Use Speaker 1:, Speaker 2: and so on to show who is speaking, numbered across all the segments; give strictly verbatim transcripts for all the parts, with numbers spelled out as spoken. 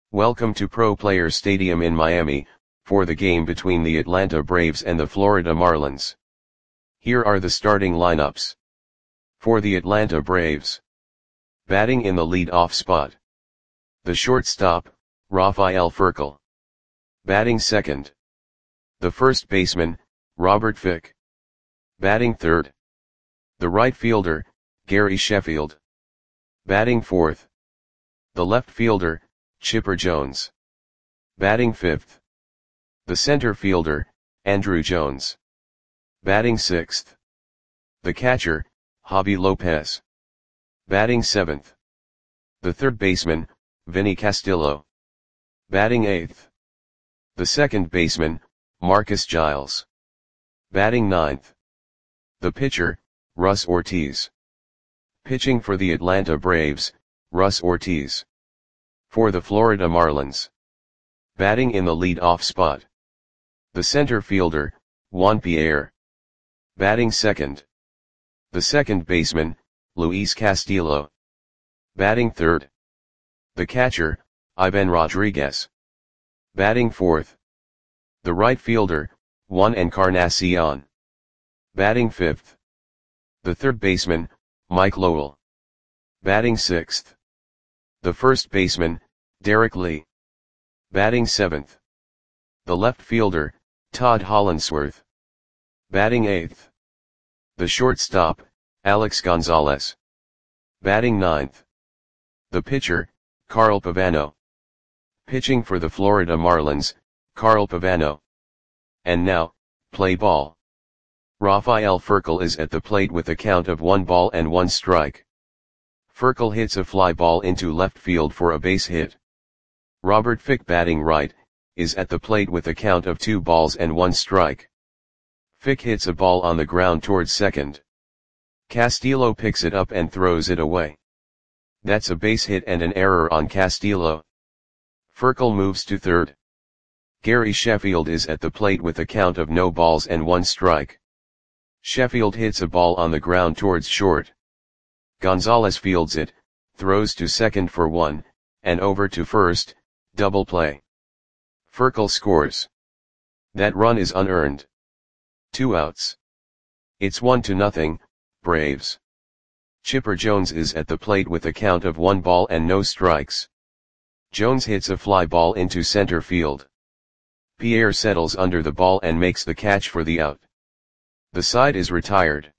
Speaker 1: Welcome to Pro Players Stadium in Miami, for the game between the Atlanta Braves and the Florida Marlins. Here are the starting lineups. For the Atlanta Braves. Batting in the lead-off spot. The shortstop, Rafael Furcal. Batting second. The first baseman, Robert Fick. Batting third. The right fielder, Gary Sheffield. Batting fourth. The left fielder, Chipper Jones. Batting fifth. The center fielder, Andruw Jones. Batting sixth. The catcher, Javy Lopez. Batting seventh. The third baseman, Vinny Castillo. Batting eighth. The second baseman, Marcus Giles. Batting ninth. The pitcher, Russ Ortiz. Pitching for the Atlanta Braves, Russ Ortiz. For the Florida Marlins. Batting in the lead-off spot. The center fielder, Juan Pierre. Batting second. The second baseman, Luis Castillo. Batting third. The catcher, Ivan Rodriguez. Batting fourth. The right fielder, Juan Encarnacion. Batting fifth. The third baseman, Mike Lowell. Batting sixth. The first baseman, Derek Lee. Batting seventh. The left fielder, Todd Hollandsworth. Batting eighth. The shortstop, Alex Gonzalez. Batting ninth. The pitcher, Carl Pavano. Pitching for the Florida Marlins, Carl Pavano. And now, play ball. Rafael Furcal is at the plate with a count of one ball and one strike. Furcal hits a fly ball into left field for a base hit. Robert Fick, batting right, is at the plate with a count of two balls and one strike. Fick hits a ball on the ground towards second. Castillo picks it up and throws it away. That's a base hit and an error on Castillo. Furcal moves to third. Gary Sheffield is at the plate with a count of no balls and one strike. Sheffield hits a ball on the ground towards short. Gonzalez fields it, throws to second for one, and over to first, double play. Furcal scores. That run is unearned. Two outs. It's one to nothing, Braves. Chipper Jones is at the plate with a count of one ball and no strikes. Jones hits a fly ball into center field. Pierre settles under the ball and makes the catch for the out. The side is retired.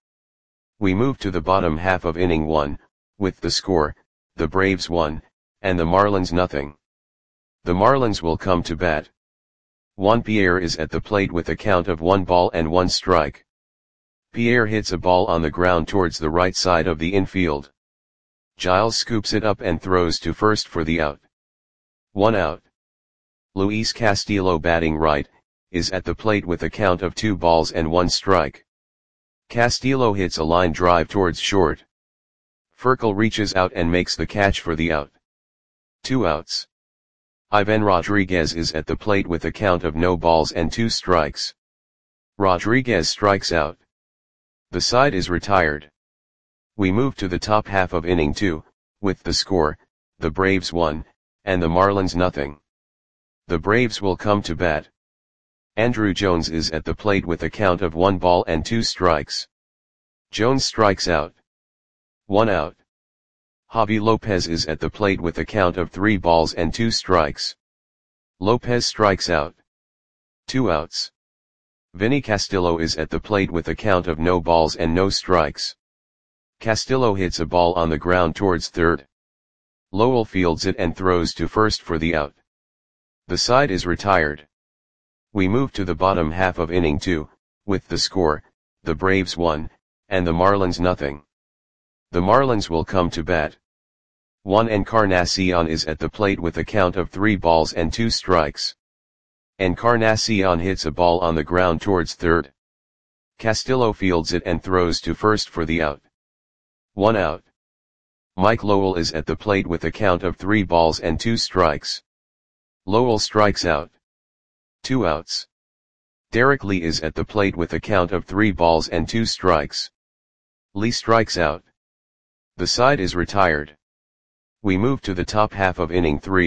Speaker 1: We move to the bottom half of inning one, with the score, the Braves one, and the Marlins nothing. The Marlins will come to bat. Juan Pierre is at the plate with a count of one ball and one strike. Pierre hits a ball on the ground towards the right side of the infield. Giles scoops it up and throws to first for the out. One out. Luis Castillo, batting right, is at the plate with a count of two balls and one strike. Castillo hits a line drive towards short. Furcal reaches out and makes the catch for the out. Two outs. Ivan Rodriguez is at the plate with a count of no balls and two strikes. Rodriguez strikes out. The side is retired. We move to the top half of inning two, with the score, the Braves one, and the Marlins nothing. The Braves will come to bat. Andruw Jones is at the plate with a count of one ball and two strikes. Jones strikes out. One out. Javy Lopez is at the plate with a count of three balls and two strikes. Lopez strikes out. Two outs. Vinny Castillo is at the plate with a count of no balls and no strikes. Castillo hits a ball on the ground towards third. Lowell fields it and throws to first for the out. The side is retired. We move to the bottom half of inning two, with the score, the Braves one, and the Marlins nothing. The Marlins will come to bat. Juan Encarnacion is at the plate with a count of three balls and two strikes. Encarnacion hits a ball on the ground towards third. Castillo fields it and throws to first for the out. One out. Mike Lowell is at the plate with a count of three balls and two strikes. Lowell strikes out. Two outs. Derek Lee is at the plate with a count of three balls and two strikes. Lee strikes out. The side is retired. We move to the top half of inning three,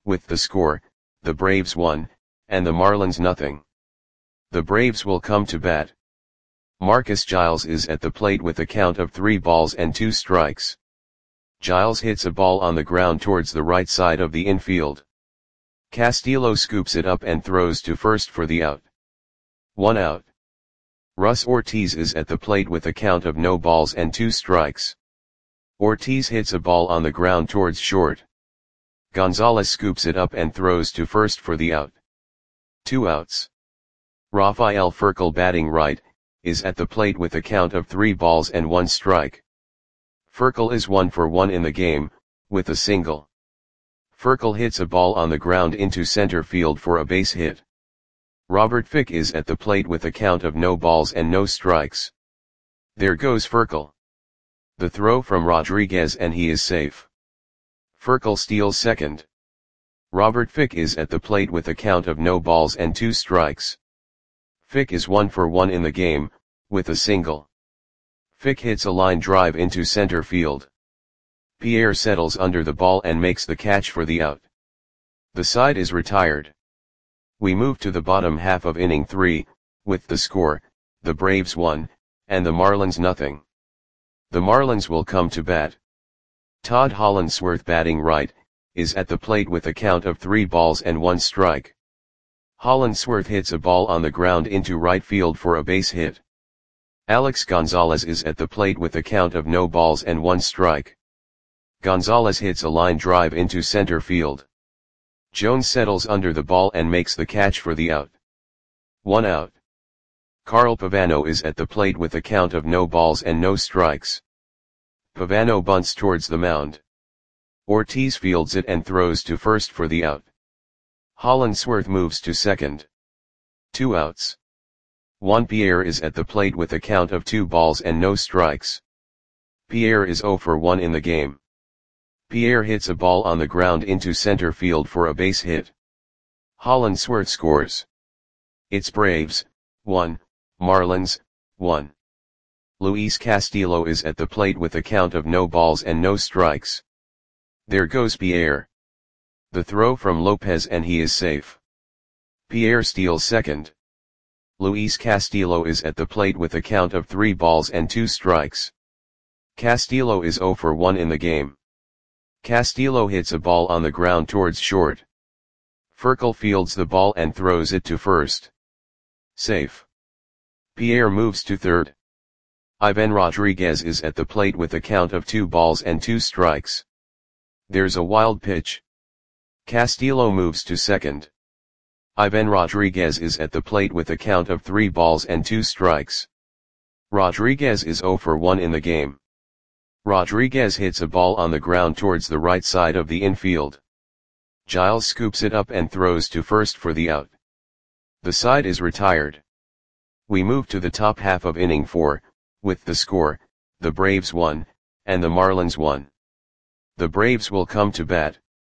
Speaker 1: with the score, the Braves one, and the Marlins nothing. The Braves will come to bat. Marcus Giles is at the plate with a count of three balls and two strikes. Giles hits a ball on the ground towards the right side of the infield. Castillo scoops it up and throws to first for the out. One out. Russ Ortiz is at the plate with a count of no balls and two strikes. Ortiz hits a ball on the ground towards short. Gonzalez scoops it up and throws to first for the out. Two outs. Rafael Furcal, batting right, is at the plate with a count of three balls and one strike. Furcal is one for one in the game, with a single. Furcal hits a ball on the ground into center field for a base hit. Robert Fick is at the plate with a count of no balls and no strikes. There goes Furcal. The throw from Rodriguez and he is safe. Furcal steals second. Robert Fick is at the plate with a count of no balls and two strikes. Fick is one for one in the game, with a single. Fick hits a line drive into center field. Pierre settles under the ball and makes the catch for the out. The side is retired. We move to the bottom half of inning three, with the score, the Braves one, and the Marlins nothing. The Marlins will come to bat. Todd Hollandsworth, batting right, is at the plate with a count of three balls and one strike. Hollandsworth hits a ball on the ground into right field for a base hit. Alex Gonzalez is at the plate with a count of no balls and one strike. Gonzalez hits a line drive into center field. Jones settles under the ball and makes the catch for the out. One out. Carl Pavano is at the plate with a count of no balls and no strikes. Pavano bunts towards the mound. Ortiz fields it and throws to first for the out. Hollandsworth moves to second. Two outs. Juan Pierre is at the plate with a count of two balls and no strikes. Pierre is zero for one in the game. Pierre hits a ball on the ground into center field for a base hit. Hollandsworth scores. It's Braves, one, Marlins, one. Luis Castillo is at the plate with a count of no balls and no strikes. There goes Pierre. The throw from Lopez and he is safe. Pierre steals second. Luis Castillo is at the plate with a count of three balls and two strikes. Castillo is zero for one in the game. Castillo hits a ball on the ground towards short. Furcal fields the ball and throws it to first. Safe. Pierre moves to third. Ivan Rodriguez is at the plate with a count of two balls and two strikes. There's a wild pitch. Castillo moves to second. Ivan Rodriguez is at the plate with a count of three balls and two strikes. Rodriguez is zero for one in the game. Rodriguez hits a ball on the ground towards the right side of the infield. Giles scoops it up and throws to first for the out. The side is retired. We move to the top half of inning four, with the score, the Braves one, and the Marlins one. The Braves will come to bat.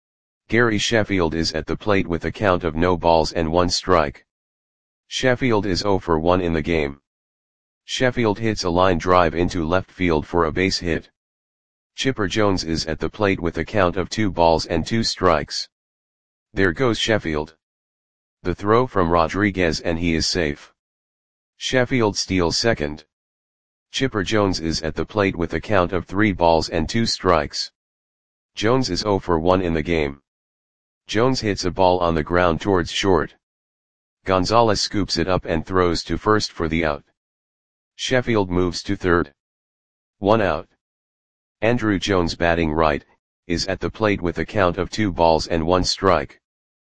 Speaker 1: Gary Sheffield is at the plate with a count of no balls and one strike. Sheffield is zero for one in the game. Sheffield hits a line drive into left field for a base hit. Chipper Jones is at the plate with a count of two balls and two strikes. There goes Sheffield. The throw from Rodriguez and he is safe. Sheffield steals second. Chipper Jones is at the plate with a count of three balls and two strikes. Jones is zero for one in the game. Jones hits a ball on the ground towards short. Gonzalez scoops it up and throws to first for the out. Sheffield moves to third. One out. Andrew Jones, batting right, is at the plate with a count of two balls and one strike.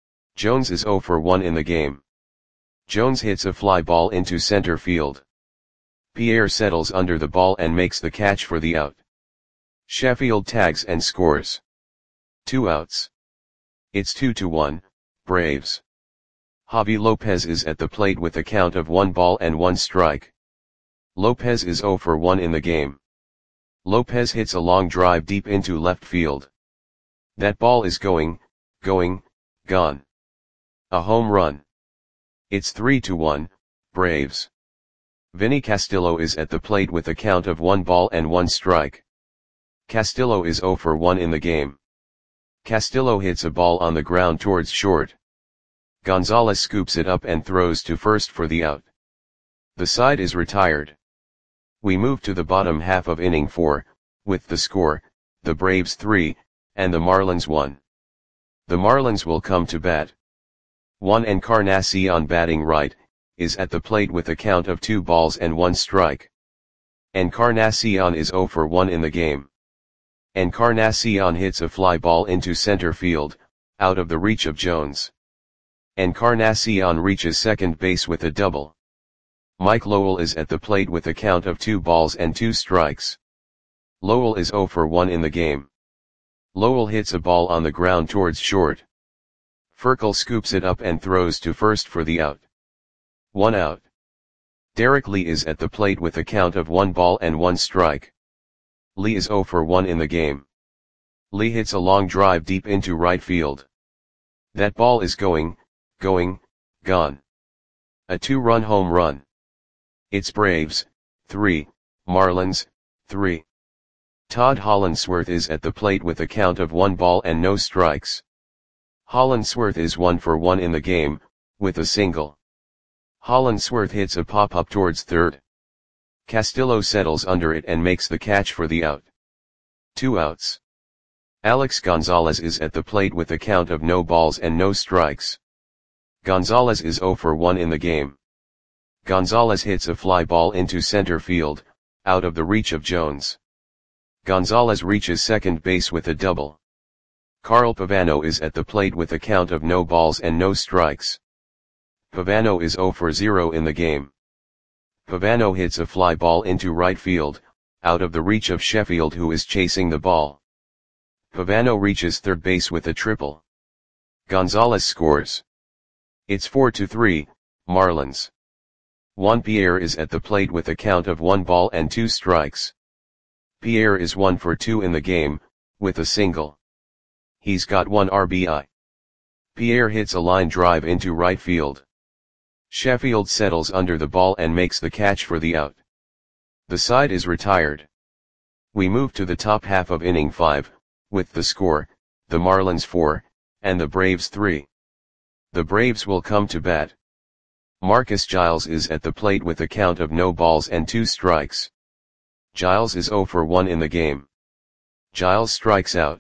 Speaker 1: Jones is zero for one in the game. Jones hits a fly ball into center field. Pierre settles under the ball and makes the catch for the out. Sheffield tags and scores. Two outs. It's two to one, Braves. Javi Lopez is at the plate with a count of one ball and one strike. Lopez is zero for one in the game. Lopez hits a long drive deep into left field. That ball is going, going, gone. A home run. It's three to one, Braves. Vinny Castillo is at the plate with a count of one ball and one strike. Castillo is zero for one in the game. Castillo hits a ball on the ground towards short. Gonzalez scoops it up and throws to first for the out. The side is retired. We move to the bottom half of inning four, with the score, the Braves three, and the Marlins one. The Marlins will come to bat. Juan Encarnacion, batting right, is at the plate with a count of two balls and one strike. Encarnacion is zero for one in the game. Encarnacion hits a fly ball into center field, out of the reach of Jones. Encarnacion reaches second base with a double. Mike Lowell is at the plate with a count of two balls and two strikes. Lowell is zero for one in the game. Lowell hits a ball on the ground towards short. Furcal scoops it up and throws to first for the out. One out. Derek Lee is at the plate with a count of one ball and one strike. Lee is zero for one in the game. Lee hits a long drive deep into right field. That ball is going, going, gone. A two-run home run. It's Braves, three, Marlins, three. Todd Hollandsworth is at the plate with a count of one ball and no strikes. Hollandsworth is one for one in the game, with a single. Hollandsworth hits a pop-up towards third. Castillo settles under it and makes the catch for the out. Two outs. Alex Gonzalez is at the plate with a count of no balls and no strikes. Gonzalez is zero for one in the game. Gonzalez hits a fly ball into center field, out of the reach of Jones. Gonzalez reaches second base with a double. Carl Pavano is at the plate with a count of no balls and no strikes. Pavano is zero for zero in the game. Pavano hits a fly ball into right field, out of the reach of Sheffield, who is chasing the ball. Pavano reaches third base with a triple. Gonzalez scores. It's four to three, Marlins. Juan Pierre is at the plate with a count of one ball and two strikes. Pierre is one for two in the game, with a single. He's got one R B I. Pierre hits a line drive into right field. Sheffield settles under the ball and makes the catch for the out. The side is retired. We move to the top half of inning five, with the score, the Marlins four, and the Braves three. The Braves will come to bat. Marcus Giles is at the plate with a count of no balls and two strikes. Giles is zero for one in the game. Giles strikes out.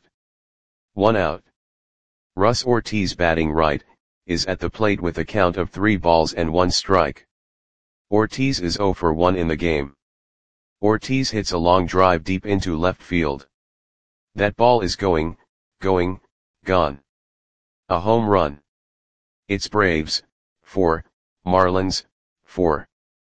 Speaker 1: One out. Russ Ortiz, batting right, is at the plate with a count of three balls and one strike. Ortiz is zero for one in the game. Ortiz hits a long drive deep into left field. That ball is going, going, gone. A home run. It's Braves, four, Marlins, four.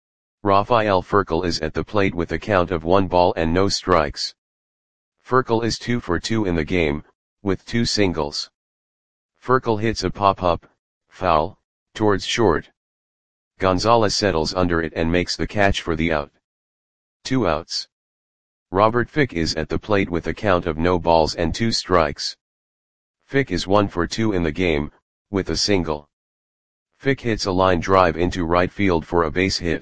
Speaker 1: Rafael Furcal is at the plate with a count of one ball and no strikes. Furcal is two for two in the game, with two singles. Furcal hits a pop-up, foul, towards short. Gonzalez settles under it and makes the catch for the out. Two outs. Robert Fick is at the plate with a count of no balls and two strikes. Fick is one for two in the game, with a single. Fick hits a line drive into right field for a base hit.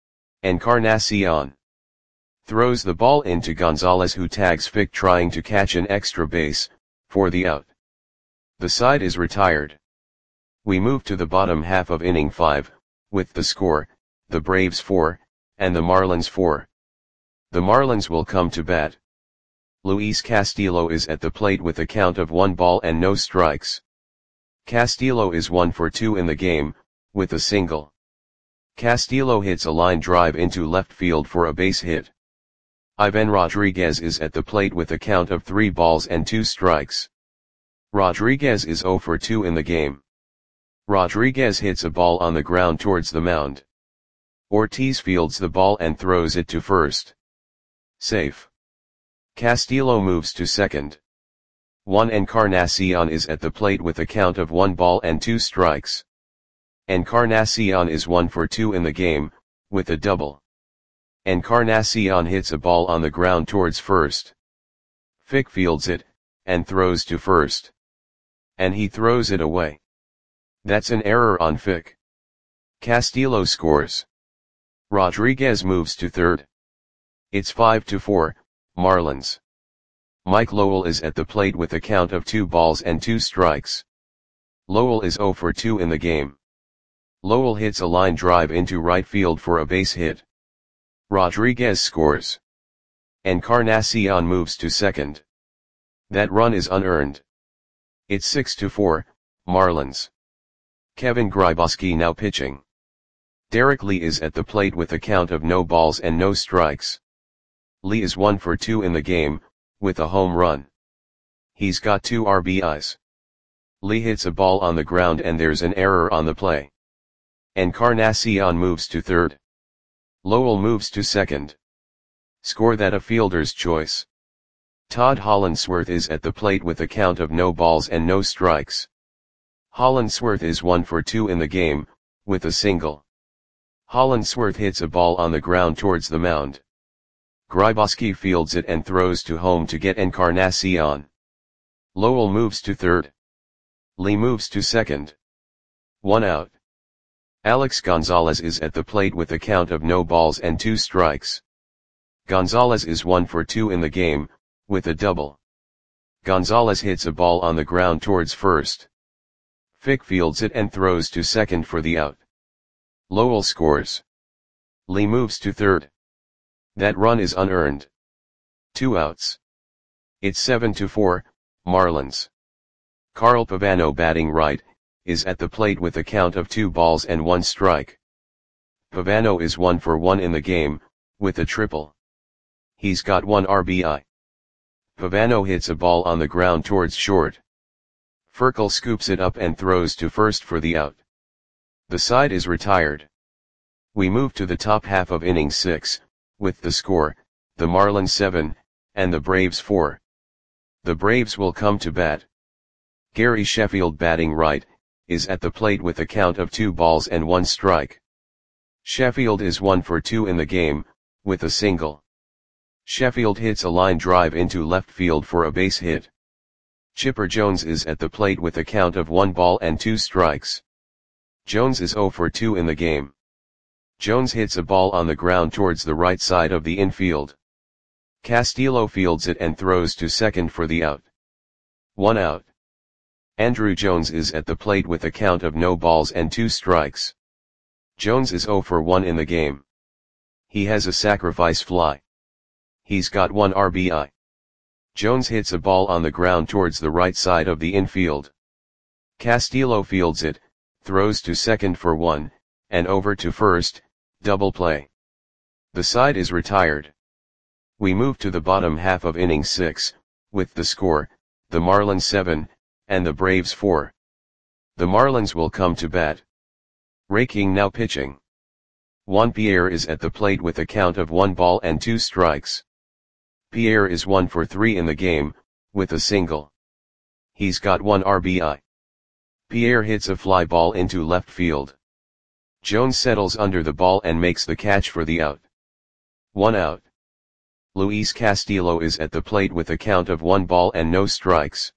Speaker 1: Encarnacion throws the ball into Gonzalez, who tags Fick trying to catch an extra base, for the out. The side is retired. We move to the bottom half of inning five, with the score, the Braves four, and the Marlins four. The Marlins will come to bat. Luis Castillo is at the plate with a count of one ball and no strikes. Castillo is one for two in the game, with a single. Castillo hits a line drive into left field for a base hit. Ivan Rodriguez is at the plate with a count of three balls and two strikes. Rodriguez is zero for two in the game. Rodriguez hits a ball on the ground towards the mound. Ortiz fields the ball and throws it to first. Safe. Castillo moves to second. Juan Encarnacion is at the plate with a count of one ball and two strikes. Encarnacion is one for two in the game, with a double. Encarnacion hits a ball on the ground towards first. Fick fields it, and throws to first. And he throws it away. That's an error on Fick. Castillo scores. Rodriguez moves to third. It's five to four, Marlins. Mike Lowell is at the plate with a count of two balls and two strikes. Lowell is zero for two in the game. Lowell hits a line drive into right field for a base hit. Rodriguez scores. Encarnacion moves to second. That run is unearned. It's six to four, Marlins. Kevin Grybauski now pitching. Derek Lee is at the plate with a count of no balls and no strikes. Lee is one for two in the game, with a home run. He's got two R B Is. Lee hits a ball on the ground and there's an error on the play. Encarnacion moves to third. Lowell moves to second. Score that a fielder's choice. Todd Hollandsworth is at the plate with a count of no balls and no strikes. Hollandsworth is one for two in the game, with a single. Hollandsworth hits a ball on the ground towards the mound. Grybauski fields it and throws to home to get Encarnacion. Lowell moves to third. Lee moves to second. One out. Alex Gonzalez is at the plate with a count of no balls and two strikes. Gonzalez is one for two in the game, with a double. Gonzalez hits a ball on the ground towards first. Fick fields it and throws to second for the out. Lowell scores. Lee moves to third. That run is unearned. Two outs. It's seven to four, Marlins. Carl Pavano batting right, is at the plate with a count of two balls and one strike. Pavano is one for one in the game, with a triple. He's got one R B I. Pavano hits a ball on the ground towards short. Furkel scoops it up and throws to first for the out. The side is retired. We move to the top half of inning six, with the score, the Marlins seven, and the Braves four. The Braves will come to bat. Gary Sheffield batting right, is at the plate with a count of two balls and one strike. Sheffield is one for two in the game, with a single. Sheffield hits a line drive into left field for a base hit. Chipper Jones is at the plate with a count of one ball and two strikes. Jones is zero for two in the game. Jones hits a ball on the ground towards the right side of the infield. Castillo fields it and throws to second for the out. One out. Andrew Jones is at the plate with a count of no balls and two strikes. Jones is zero for one in the game. He has a sacrifice fly. He's got one R B I. Jones hits a ball on the ground towards the right side of the infield. Castillo fields it, throws to second for one, and over to first, double play. The side is retired. We move to the bottom half of inning six, with the score, the Marlins seven, and the Braves four. The Marlins will come to bat. Ray King now pitching. Juan Pierre is at the plate with a count of one ball and two strikes. Pierre is one for three in the game, with a single. He's got one R B I. Pierre hits a fly ball into left field. Jones settles under the ball and makes the catch for the out. One out. Luis Castillo is at the plate with a count of one ball and no strikes.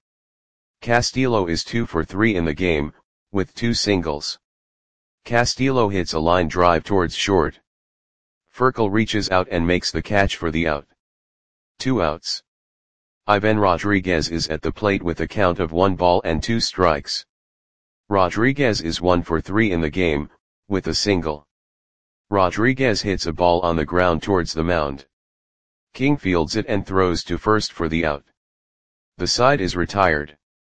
Speaker 1: Castillo is two for three in the game, with two singles. Castillo hits a line drive towards short. Furkel reaches out and makes the catch for the out. Two outs. Ivan Rodriguez is at the plate with a count of one ball and two strikes. Rodriguez is one for three in the game, with a single. Rodriguez hits a ball on the ground towards the mound. King fields it and throws to first for the out. The side is retired.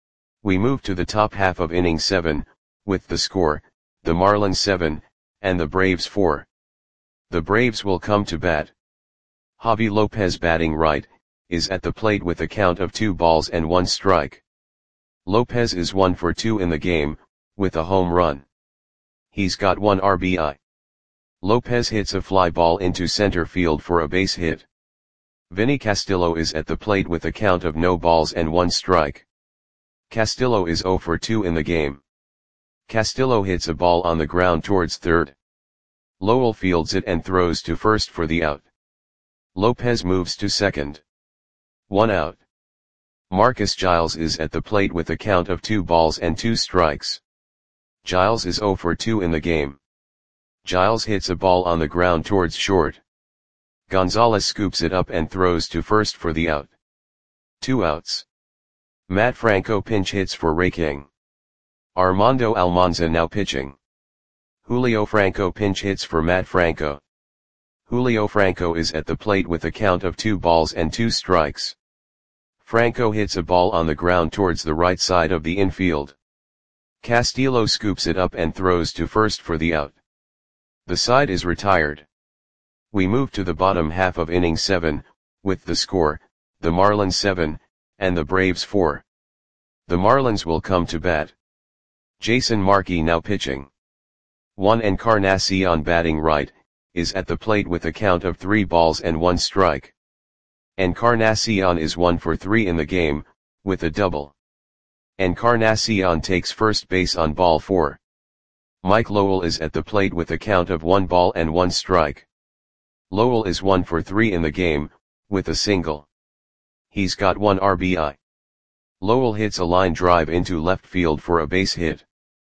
Speaker 1: We move to the top half of inning seven, with the score, the Marlins seven, and the Braves four. The Braves will come to bat. Javi Lopez batting right, is at the plate with a count of two balls and one strike. Lopez is one for two in the game, with a home run. He's got one R B I. Lopez hits a fly ball into center field for a base hit. Vinny Castillo is at the plate with a count of no balls and one strike. Castillo is zero for two in the game. Castillo hits a ball on the ground towards third. Lowell fields it and throws to first for the out. Lopez moves to second. One out. Marcus Giles is at the plate with a count of two balls and two strikes. Giles is zero for two in the game. Giles hits a ball on the ground towards short. Gonzalez scoops it up and throws to first for the out. Two outs. Matt Franco pinch hits for Ray King. Armando Almanza now pitching. Julio Franco pinch hits for Matt Franco. Julio Franco is at the plate with a count of two balls and two strikes. Franco hits a ball on the ground towards the right side of the infield. Castillo scoops it up and throws to first for the out. The side is retired. We move to the bottom half of inning seven, with the score, the Marlins seven, and the Braves four. The Marlins will come to bat. Jason Markey now pitching. Juan Encarnacion batting right, is at the plate with a count of three balls and one strike. Encarnacion is one for three in the game, with a double. Encarnacion takes first base on ball four. Mike Lowell is at the plate with a count of one ball and one strike. Lowell is one for three in the game, with a single. He's got one R B I. Lowell hits a line drive into left field for a base hit.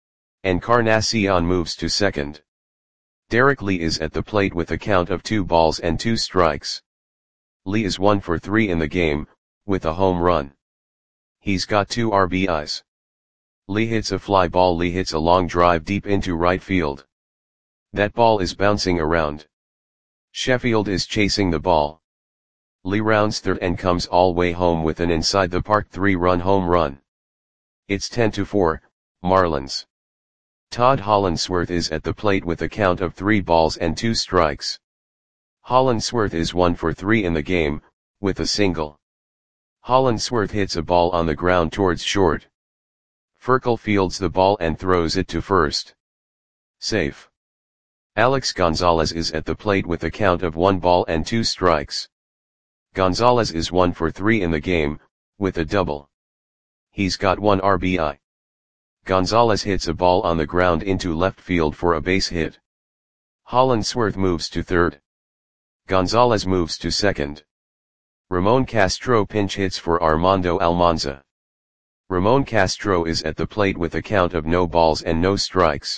Speaker 1: Encarnacion moves to second. Derek Lee is at the plate with a count of two balls and two strikes. Lee is one for three in the game, with a home run. He's got two R B Is. Lee hits a fly ball. Lee hits a long drive deep into right field. That ball is bouncing around. Sheffield is chasing the ball. Lee rounds third and comes all way home with an inside the park three-run home run. It's ten to four, Marlins. Todd Hollandsworth is at the plate with a count of three balls and two strikes. Hollandsworth is one for three in the game, with a single. Hollandsworth hits a ball on the ground towards short. Furkel fields the ball and throws it to first. Safe. Alex Gonzalez is at the plate with a count of one ball and two strikes. Gonzalez is one for three in the game, with a double. He's got one R B I. Gonzalez hits a ball on the ground into left field for a base hit. Hollandsworth moves to third. Gonzalez moves to second. Ramon Castro pinch hits for Armando Almanza. Ramon Castro is at the plate with a count of no balls and no strikes.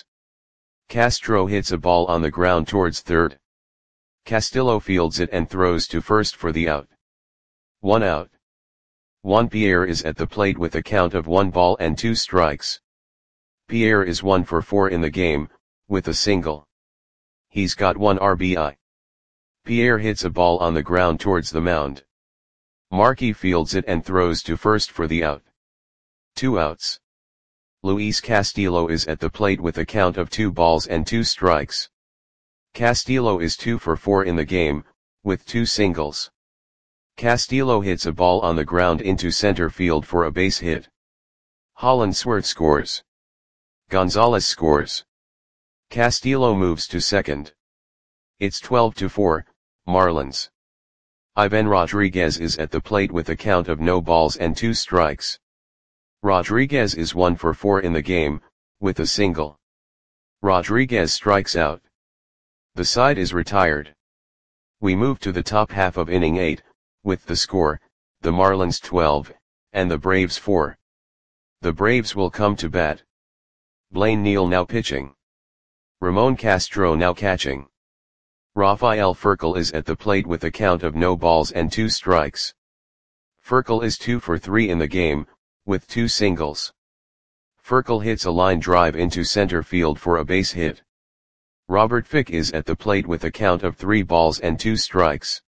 Speaker 1: Castro hits a ball on the ground towards third. Castillo fields it and throws to first for the out. One out. Juan Pierre is at the plate with a count of one ball and two strikes. Pierre is one for four in the game, with a single. He's got one R B I. Pierre hits a ball on the ground towards the mound. Markey fields it and throws to first for the out. Two outs. Luis Castillo is at the plate with a count of two balls and two strikes. Castillo is two for four in the game, with two singles. Castillo hits a ball on the ground into center field for a base hit. Hollandsworth scores. Gonzalez scores. Castillo moves to second. It's twelve to four, Marlins. Ivan Rodriguez is at the plate with a count of no balls and two strikes. Rodriguez is one for four in the game, with a single. Rodriguez strikes out. The side is retired. We move to the top half of inning eight, with the score, the Marlins twelve, and the Braves four. The Braves will come to bat. Blaine Neal now pitching. Ramon Castro now catching. Rafael Furkel is at the plate with a count of no balls and two strikes. Furkel is two for three in the game, with two singles. Furkel hits a line drive into center field for a base hit. Robert Fick is at the plate with a count of three balls and two strikes.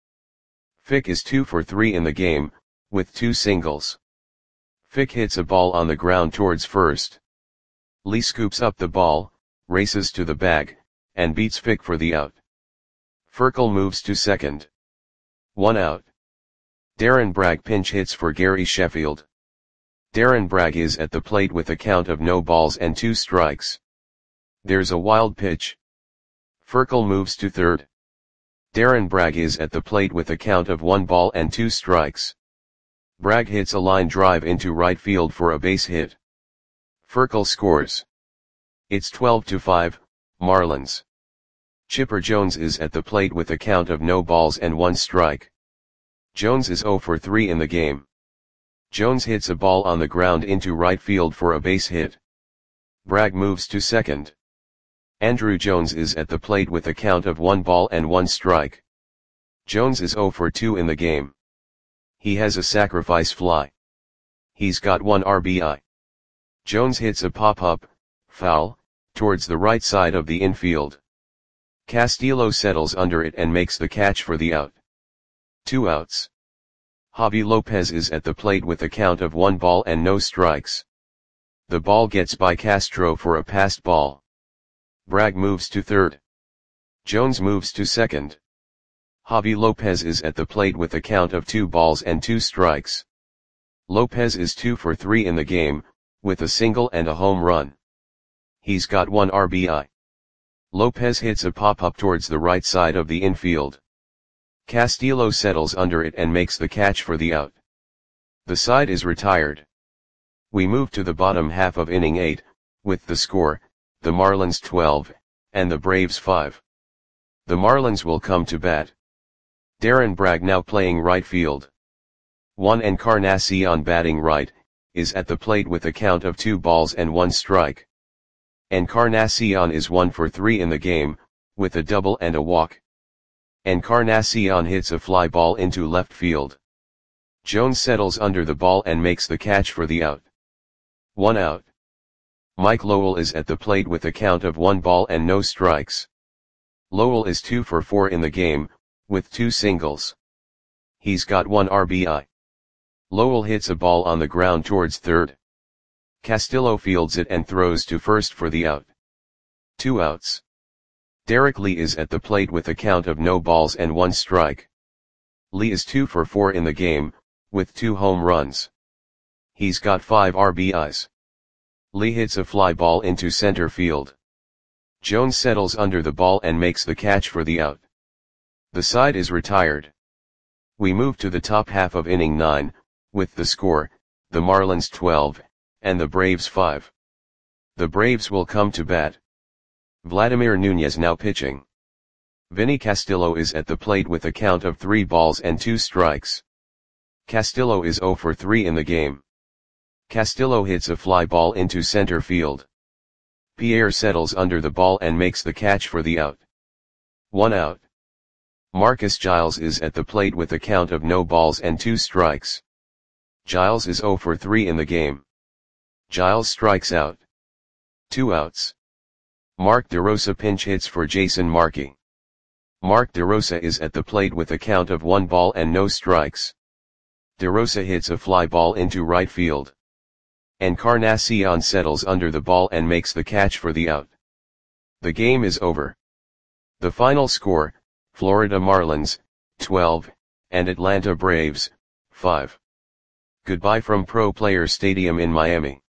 Speaker 1: Fick is two for three in the game, with two singles. Fick hits a ball on the ground towards first. Lee scoops up the ball, races to the bag, and beats Fick for the out. Furkel moves to second. One out. Darren Bragg pinch hits for Gary Sheffield. Darren Bragg is at the plate with a count of no balls and two strikes. There's a wild pitch. Furkel moves to third. Darren Bragg is at the plate with a count of one ball and two strikes. Bragg hits a line drive into right field for a base hit. Furkel scores. It's twelve to five, Marlins. Chipper Jones is at the plate with a count of no balls and one strike. Jones is zero for three in the game. Jones hits a ball on the ground into right field for a base hit. Bragg moves to second. Andrew Jones is at the plate with a count of one ball and one strike. Jones is zero for two in the game. He has a sacrifice fly. He's got one R B I. Jones hits a pop-up, foul, towards the right side of the infield. Castillo settles under it and makes the catch for the out. Two outs. Javi Lopez is at the plate with a count of one ball and no strikes. The ball gets by Castro for a passed ball. Bragg moves to third. Jones moves to second. Javi Lopez is at the plate with a count of two balls and two strikes. Lopez is two for three in the game, with a single and a home run. He's got one R B I. Lopez hits a pop-up towards the right side of the infield. Castillo settles under it and makes the catch for the out. The side is retired. We move to the bottom half of inning eight, with the score, the Marlins twelve, and the Braves five. The Marlins will come to bat. Darren Bragg, now playing right field. Juan Encarnacion, batting right, is at the plate with a count of two balls and one strike. Encarnacion is one for three in the game, with a double and a walk. Encarnacion hits a fly ball into left field. Jones settles under the ball and makes the catch for the out. One out. Mike Lowell is at the plate with a count of one ball and no strikes. Lowell is two for four in the game, with two singles. He's got one R B I. Lowell hits a ball on the ground towards third. Castillo fields it and throws to first for the out. Two outs. Derek Lee is at the plate with a count of no balls and one strike. Lee is two for four in the game, with two home runs. He's got five R B Is. Lee hits a fly ball into center field. Jones settles under the ball and makes the catch for the out. The side is retired. We move to the top half of inning nine, with the score, the Marlins twelve, and the Braves five. The Braves will come to bat. Vladimir Nunez now pitching. Vinny Castillo is at the plate with a count of three balls and two strikes. Castillo is zero for three in the game. Castillo hits a fly ball into center field. Pierre settles under the ball and makes the catch for the out. One out. Marcus Giles is at the plate with a count of no balls and two strikes. Giles is zero for three in the game. Giles strikes out. Two outs. Mark DeRosa pinch hits for Jason Markey. Mark DeRosa is at the plate with a count of one ball and no strikes. DeRosa hits a fly ball into right field. Encarnacion settles under the ball and makes the catch for the out. The game is over. The final score, Florida Marlins, twelve, and Atlanta Braves, five. Goodbye from Pro Player Stadium in Miami.